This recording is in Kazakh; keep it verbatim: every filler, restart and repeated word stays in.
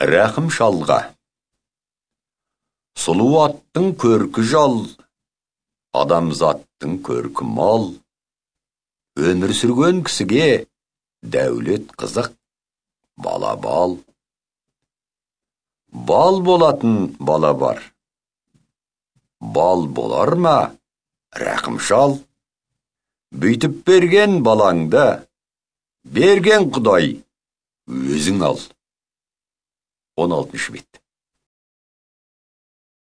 Рәхім шалға. Сұлу аттың көркі жал, адамзаттың көркі мал. Өмір сүрген кісіге дәулет қызық, бала бал. Бал болатын бала бар. Бал болар ма, рәхім шал? Бүйтіп берген балаңды, берген Құдай өзің ал. он алтыншы бет.